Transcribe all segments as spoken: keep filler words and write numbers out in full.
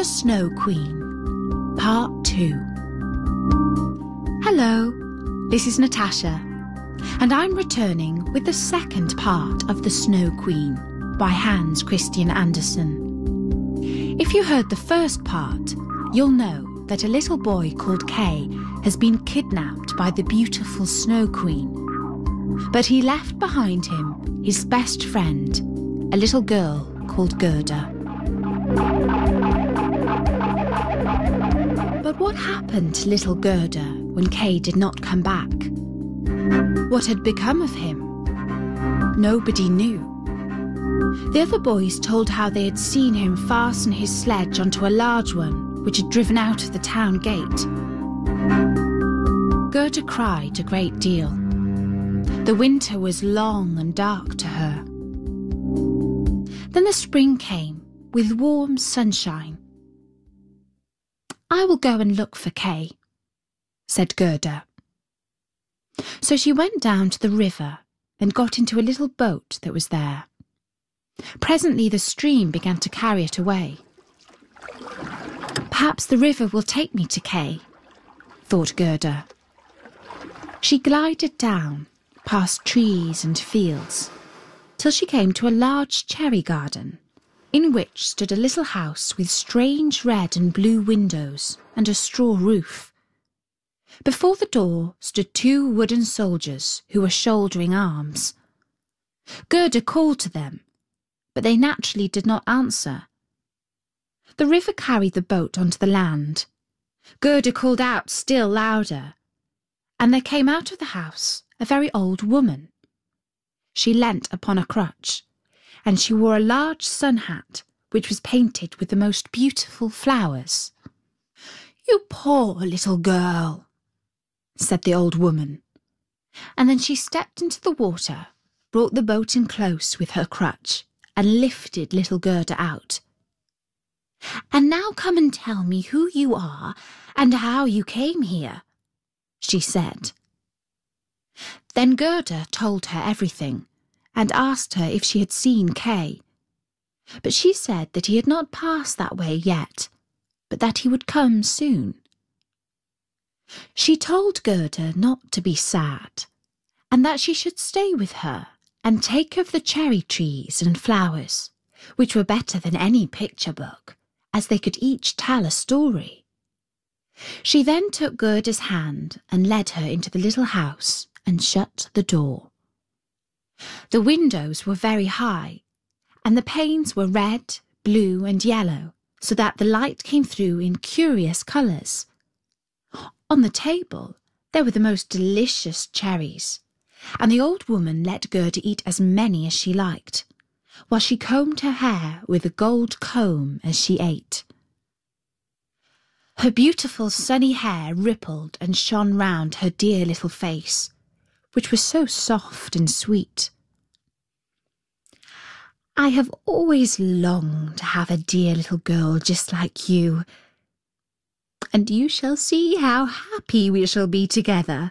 Snow Queen, Part two. Hello, this is Natasha, and I'm returning with the second part of The Snow Queen by Hans Christian Andersen. If you heard the first part, you'll know that a little boy called Kay has been kidnapped by the beautiful Snow Queen. But he left behind him his best friend, a little girl called Gerda. But what happened to little Gerda when Kay did not come back? What had become of him? Nobody knew. The other boys told how they had seen him fasten his sledge onto a large one which had driven out of the town gate. Gerda cried a great deal. The winter was long and dark to her. Then the spring came with warm sunshine. "I will go and look for Kay," said Gerda. So she went down to the river and got into a little boat that was there. Presently the stream began to carry it away. "Perhaps the river will take me to Kay," thought Gerda. She glided down, past trees and fields, till she came to a large cherry garden, in which stood a little house with strange red and blue windows and a straw roof. Before the door stood two wooden soldiers who were shouldering arms. Gerda called to them, but they naturally did not answer. The river carried the boat onto the land. Gerda called out still louder, and there came out of the house a very old woman. She leant upon a crutch, and she wore a large sun hat which was painted with the most beautiful flowers. "You poor little girl," said the old woman, and then she stepped into the water, brought the boat in close with her crutch, and lifted little Gerda out. "And now come and tell me who you are and how you came here," she said. Then Gerda told her everything, and asked her if she had seen Kay. But she said that he had not passed that way yet, but that he would come soon. She told Gerda not to be sad, and that she should stay with her and take of the cherry trees and flowers, which were better than any picture book, as they could each tell a story. She then took Gerda's hand and led her into the little house and shut the door. The windows were very high, and the panes were red, blue, and yellow, so that the light came through in curious colours. On the table there were the most delicious cherries, and the old woman let Gerda eat as many as she liked, while she combed her hair with a gold comb as she ate. Her beautiful sunny hair rippled and shone round her dear little face, which was so soft and sweet. "I have always longed to have a dear little girl just like you, and you shall see how happy we shall be together."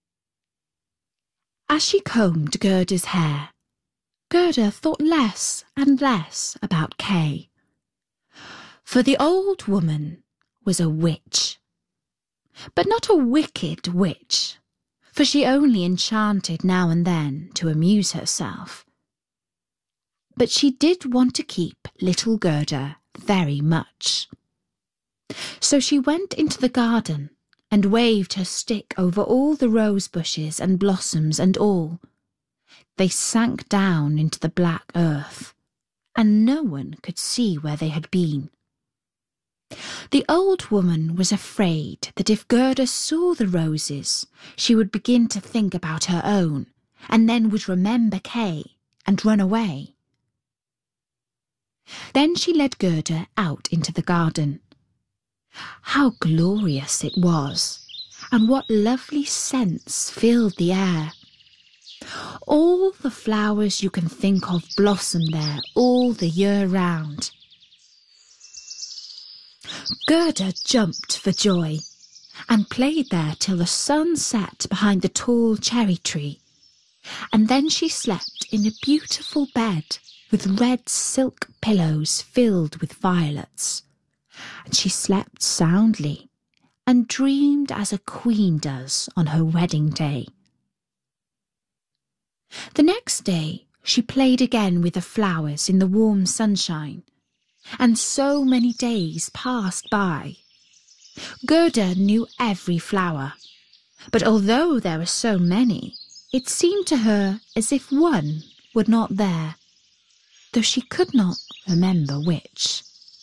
As she combed Gerda's hair, Gerda thought less and less about Kay, for the old woman was a witch, but not a wicked witch, for she only enchanted now and then to amuse herself. But she did want to keep little Gerda very much. So she went into the garden and waved her stick over all the rose bushes and blossoms and all. They sank down into the black earth, and no one could see where they had been. The old woman was afraid that if Gerda saw the roses, she would begin to think about her own, and then would remember Kay and run away. Then she led Gerda out into the garden. How glorious it was, and what lovely scents filled the air. All the flowers you can think of blossom there all the year round. Gerda jumped for joy, and played there till the sun set behind the tall cherry tree, and then she slept in a beautiful bed with red silk pillows filled with violets, and she slept soundly and dreamed as a queen does on her wedding day. The next day she played again with the flowers in the warm sunshine, and so many days passed by. Gerda knew every flower, but although there were so many, it seemed to her as if one were not there, though she could not remember which.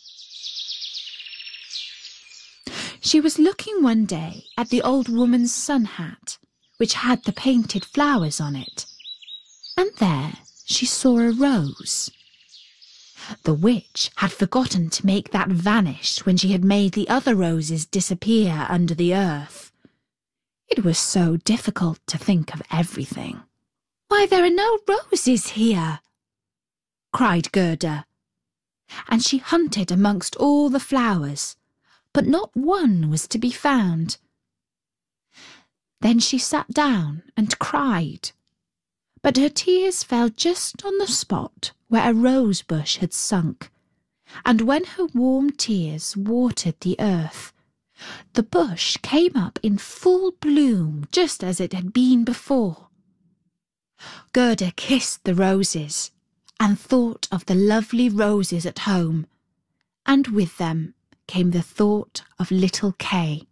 She was looking one day at the old woman's sun hat, which had the painted flowers on it, and there she saw a rose. The witch had forgotten to make that vanish when she had made the other roses disappear under the earth. It was so difficult to think of everything. "Why, there are no roses here!" cried Gerda, and she hunted amongst all the flowers, but not one was to be found. Then she sat down and cried, but her tears fell just on the spot where a rose bush had sunk, and when her warm tears watered the earth, the bush came up in full bloom just as it had been before. Gerda kissed the roses and thought of the lovely roses at home, and with them came the thought of little Kay.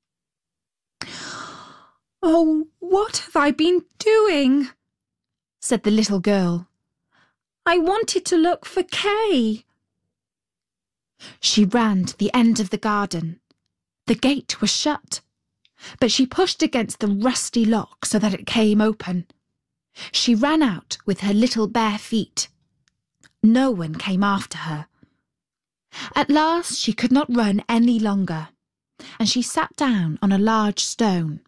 "Oh, what have I been doing?" said the little girl. "I wanted to look for Kay." She ran to the end of the garden. The gate was shut, but she pushed against the rusty lock so that it came open. She ran out with her little bare feet. No one came after her. At last she could not run any longer, and she sat down on a large stone.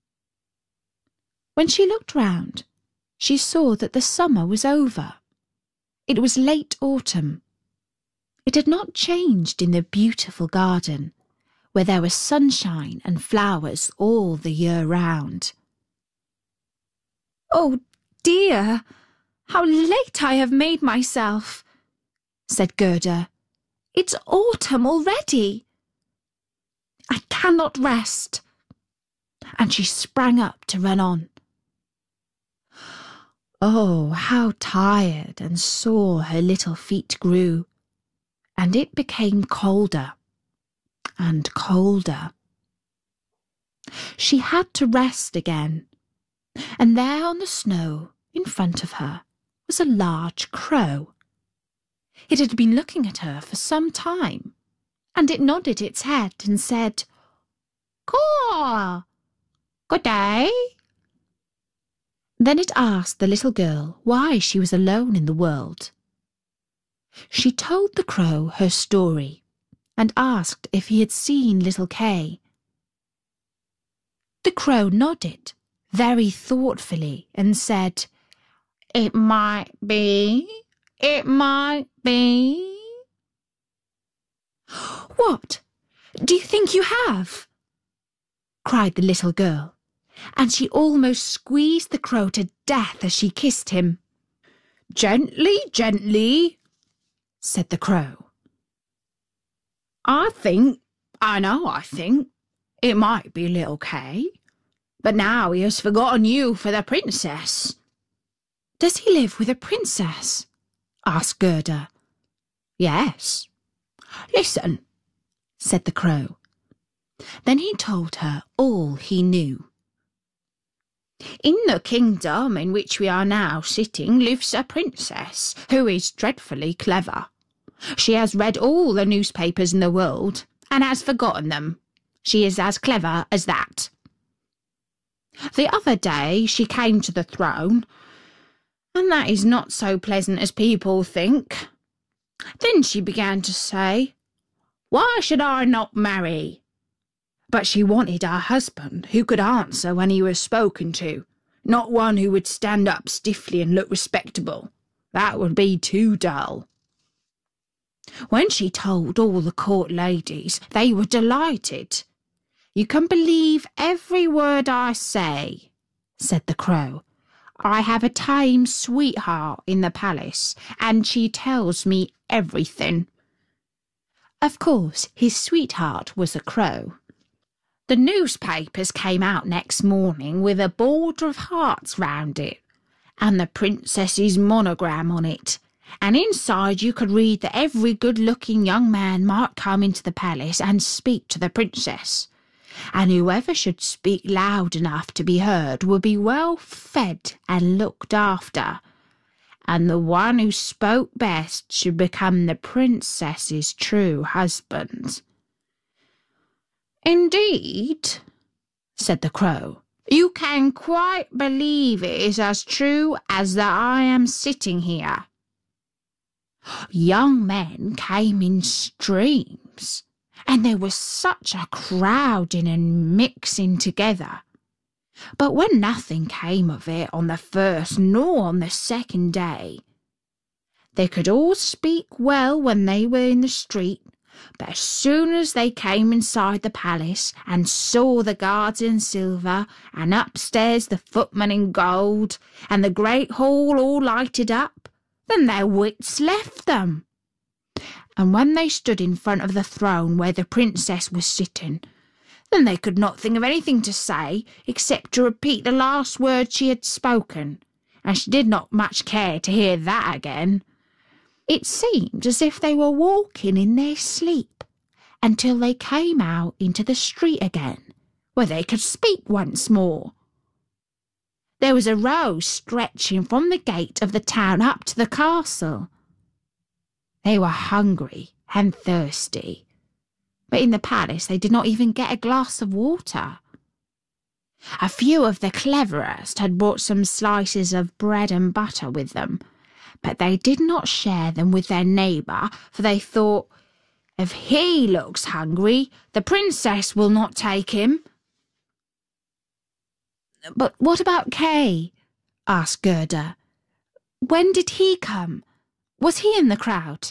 When she looked round, she saw that the summer was over. It was late autumn. It had not changed in the beautiful garden, where there was sunshine and flowers all the year round. "Oh dear, how late I have made myself," said Gerda. "It's autumn already. I cannot rest." And she sprang up to run on. Oh, how tired and sore her little feet grew, and it became colder and colder. She had to rest again, and there on the snow in front of her was a large crow. It had been looking at her for some time, and it nodded its head and said, "Caw! Good day." Then it asked the little girl why she was alone in the world. She told the crow her story and asked if he had seen little Kay. The crow nodded very thoughtfully and said, "It might be, it might be." "What? Do you think you have?" cried the little girl, and she almost squeezed the crow to death as she kissed him. "Gently, gently," said the crow. "I think, I know I think, it might be little Kay, but now he has forgotten you for the princess." "Does he live with a princess?" asked Gerda. "Yes. Listen," said the crow. Then he told her all he knew. "In the kingdom in which we are now sitting lives a princess who is dreadfully clever. She has read all the newspapers in the world and has forgotten them. She is as clever as that. The other day she came to the throne, and that is not so pleasant as people think. Then she began to say, 'Why should I not marry?' But she wanted a husband who could answer when he was spoken to, not one who would stand up stiffly and look respectable. That would be too dull. When she told all the court ladies, they were delighted. 'You can believe every word I say,' said the crow. 'I have a tame sweetheart in the palace, and she tells me everything.' Of course, his sweetheart was a crow. The newspapers came out next morning with a border of hearts round it, and the princess's monogram on it, and inside you could read that every good-looking young man might come into the palace and speak to the princess, and whoever should speak loud enough to be heard would be well fed and looked after, and the one who spoke best should become the princess's true husband. Indeed, said the crow, you can quite believe it is as true as that I am sitting here. Young men came in streams, and there was such a crowding and mixing together. But when nothing came of it on the first nor on the second day, they could all speak well when they were in the street, but as soon as they came inside the palace and saw the guards in silver, and upstairs the footmen in gold, and the great hall all lighted up, then their wits left them. And when they stood in front of the throne where the princess was sitting, then they could not think of anything to say except to repeat the last word she had spoken, and she did not much care to hear that again. It seemed as if they were walking in their sleep until they came out into the street again, where they could speak once more. There was a road stretching from the gate of the town up to the castle. They were hungry and thirsty, but in the palace they did not even get a glass of water. A few of the cleverest had brought some slices of bread and butter with them, but they did not share them with their neighbour, for they thought, if he looks hungry, the princess will not take him. But what about Kay? Asked Gerda. When did he come? Was he in the crowd?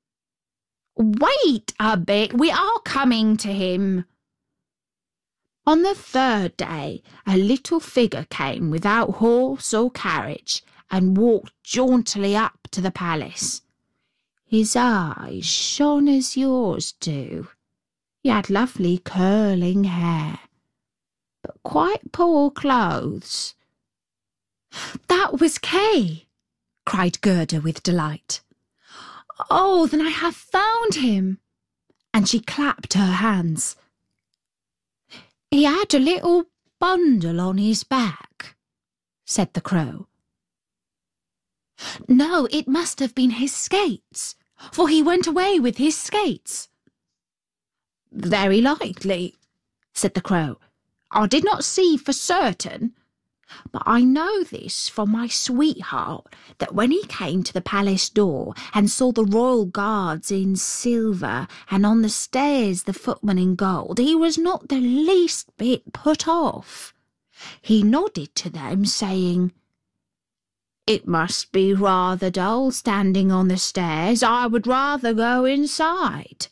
Wait a bit, we are coming to him. On the third day, a little figure came without horse or carriage and walked jauntily up to the palace. His eyes shone as yours do. He had lovely curling hair, but quite poor clothes. That was Kay, cried Gerda with delight. Oh, then I have found him. And she clapped her hands. He had a little bundle on his back, said the crow. No, it must have been his skates, for he went away with his skates. Very likely, said the crow. I did not see for certain, but I know this from my sweetheart, that when he came to the palace door and saw the royal guards in silver and on the stairs the footmen in gold, he was not the least bit put off. He nodded to them, saying, It must be rather dull standing on the stairs. I would rather go inside.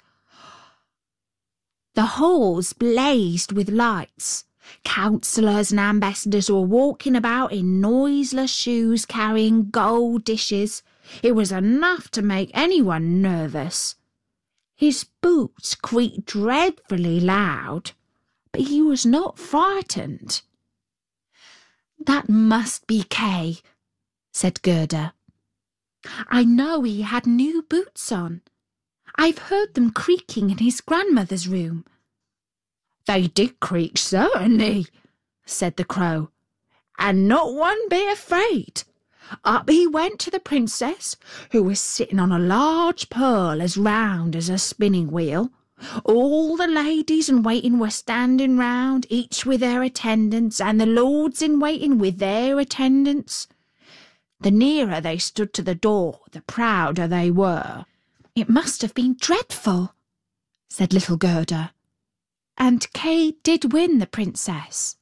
The halls blazed with lights. Councillors and ambassadors were walking about in noiseless shoes carrying gold dishes. It was enough to make anyone nervous. His boots creaked dreadfully loud, but he was not frightened. That must be Kay, said Gerda. I know he had new boots on. I've heard them creaking in his grandmother's room. They did creak, certainly, said the crow, and not one bit afraid. Up he went to the princess, who was sitting on a large pearl as round as a spinning wheel. All the ladies in waiting were standing round, each with their attendants, and the lords in waiting with their attendants. The nearer they stood to the door, the prouder they were. It must have been dreadful, said little Gerda. And Kay did win the princess.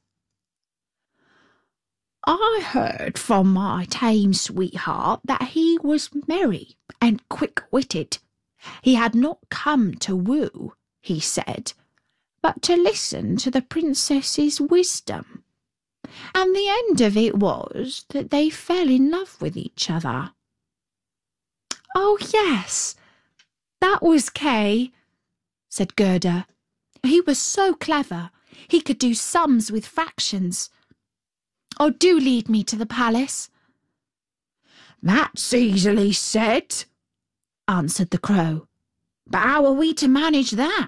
I heard from my tame sweetheart that he was merry and quick-witted. He had not come to woo, he said, but to listen to the princess's wisdom. And the end of it was that they fell in love with each other. Oh, yes, that was Kay, said Gerda. He was so clever. He could do sums with fractions. Oh, do lead me to the palace. That's easily said, answered the Crow. But how are we to manage that?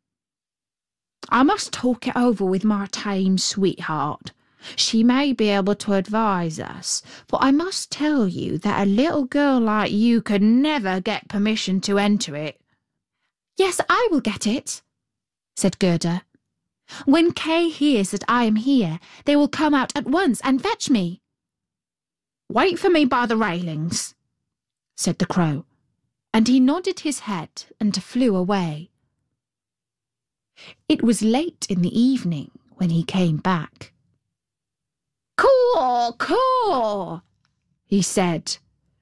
I must talk it over with my tame sweetheart. She may be able to advise us, but I must tell you that a little girl like you could never get permission to enter it. Yes, I will get it, said Gerda. When Kay hears that I am here, they will come out at once and fetch me. Wait for me by the railings, said the Crow, and he nodded his head and flew away. It was late in the evening when he came back. Caw, caw, he said.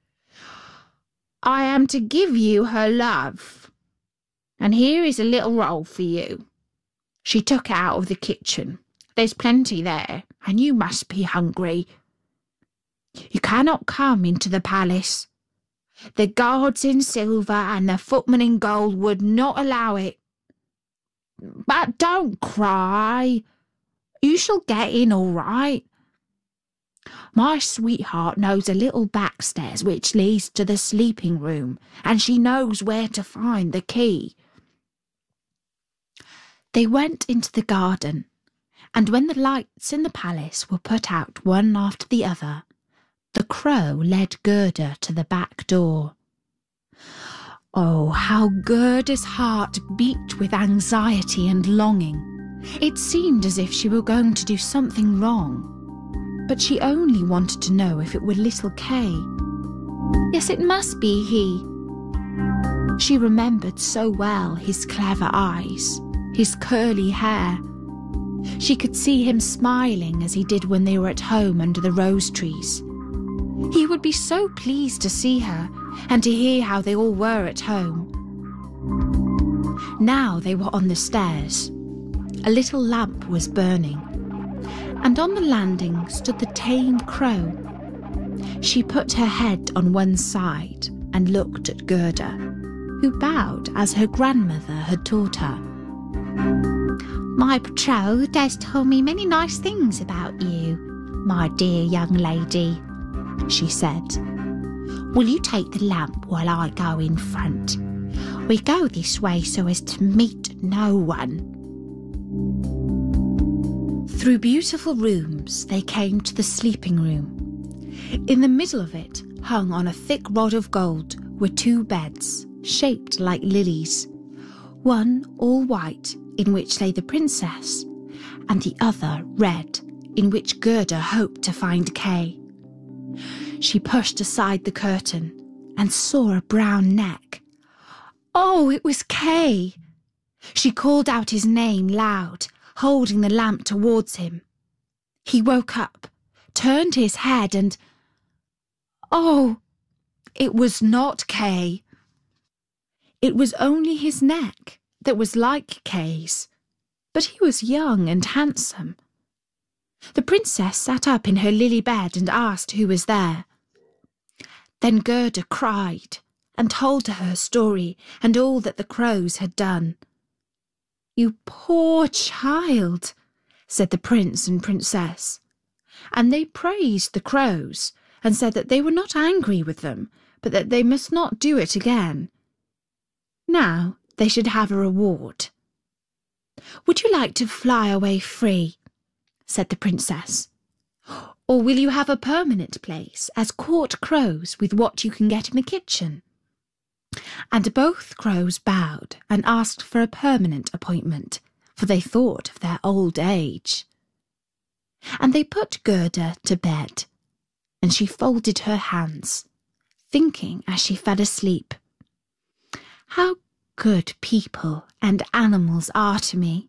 I am to give you her love, and here is a little roll for you. She took it out of the kitchen. There's plenty there, and you must be hungry. You cannot come into the palace. The guards in silver and the footmen in gold would not allow it. But don't cry. You shall get in all right. My sweetheart knows a little backstairs which leads to the sleeping room, and she knows where to find the key. They went into the garden, and when the lights in the palace were put out one after the other, the Crow led Gerda to the back door. Oh, how Gerda's heart beat with anxiety and longing. It seemed as if she were going to do something wrong. But she only wanted to know if it were little Kay. Yes, it must be he. She remembered so well his clever eyes, his curly hair. She could see him smiling as he did when they were at home under the rose trees. He would be so pleased to see her and to hear how they all were at home. Now they were on the stairs. A little lamp was burning, and on the landing stood the tame Crow. She put her head on one side and looked at Gerda, who bowed as her grandmother had taught her. My betrothed has told me many nice things about you, my dear young lady, she said. Will you take the lamp while I go in front? We go this way so as to meet no one. Through beautiful rooms they came to the sleeping room. In the middle of it, hung on a thick rod of gold, were two beds, shaped like lilies. One all white, in which lay the princess, and the other red, in which Gerda hoped to find Kay. She pushed aside the curtain and saw a brown neck. Oh, it was Kay! She called out his name loud, holding the lamp towards him. He woke up, turned his head and... Oh, it was not Kay. It was only his neck that was like Kay's, but he was young and handsome. The princess sat up in her lily bed and asked who was there. Then Gerda cried and told her her story and all that the crows had done. You poor child, said the prince and princess, and they praised the crows and said that they were not angry with them, but that they must not do it again. Now they should have a reward. Would you like to fly away free? Said the princess. Or will you have a permanent place as court crows with what you can get in the kitchen? And both crows bowed and asked for a permanent appointment, for they thought of their old age. And they put Gerda to bed, and she folded her hands, thinking as she fell asleep, how good people and animals are to me.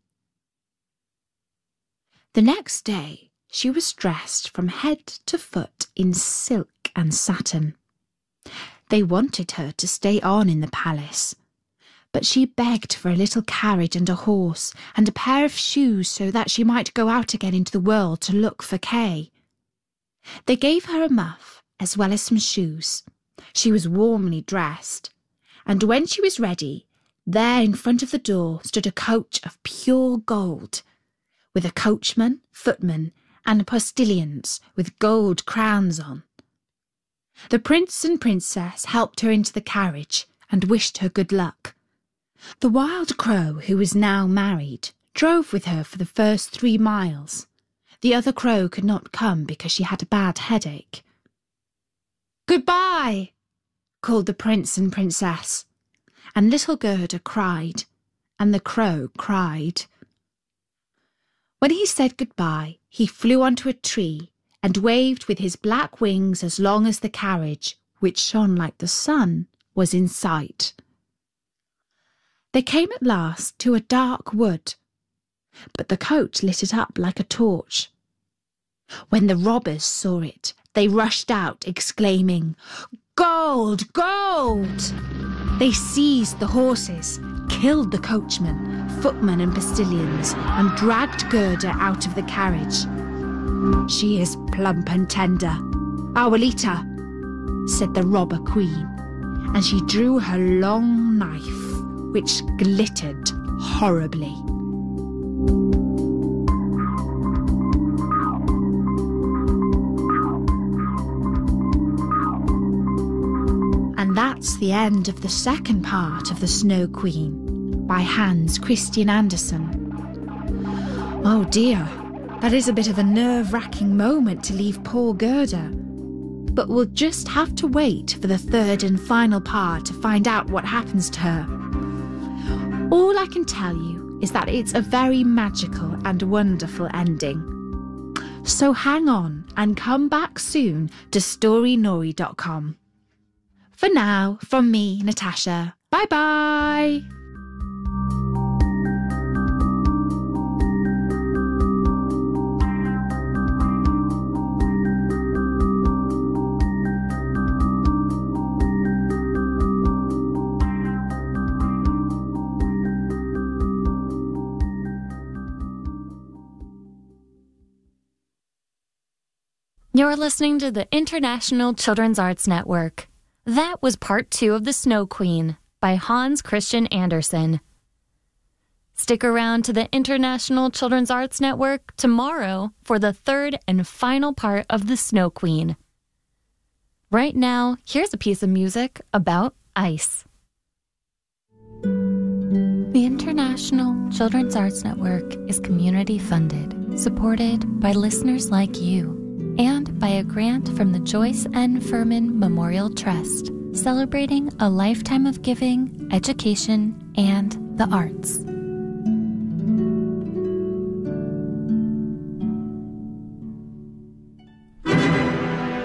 The next day she was dressed from head to foot in silk and satin. They wanted her to stay on in the palace, but she begged for a little carriage and a horse and a pair of shoes so that she might go out again into the world to look for Kay. They gave her a muff as well as some shoes. She was warmly dressed, and when she was ready, There in front of the door stood a coach of pure gold, with a coachman, footman, and postilions with gold crowns on. The prince and princess helped her into the carriage and wished her good luck. The wild crow, who was now married, drove with her for the first three miles. The other crow could not come because she had a bad headache. "Goodbye," called the prince and princess, and little Gerda cried, and the crow cried. When he said goodbye, he flew onto a tree and waved with his black wings as long as the carriage, which shone like the sun, was in sight. They came at last to a dark wood, but the coach lit it up like a torch. When the robbers saw it, they rushed out, exclaiming, "Gold! Gold!" They seized the horses, killed the coachman, footman and postilions, and dragged Gerda out of the carriage. "She is plump and tender, Abuelita," said the robber queen, and she drew her long knife, which glittered horribly. And that's the end of the second part of The Snow Queen by Hans Christian Andersen. Oh dear, that is a bit of a nerve-wracking moment to leave poor Gerda. But we'll just have to wait for the third and final part to find out what happens to her. All I can tell you is that it's a very magical and wonderful ending. So hang on and come back soon to story nori dot com. For now, from me, Natasha, bye-bye! You're listening to the International Children's Arts Network. That was part two of The Snow Queen by Hans Christian Andersen. Stick around to the International Children's Arts Network tomorrow for the third and final part of The Snow Queen. Right now, here's a piece of music about ice. The International Children's Arts Network is community funded, supported by listeners like you, and by a grant from the Joyce N. Furman Memorial Trust, celebrating a lifetime of giving, education, and the arts.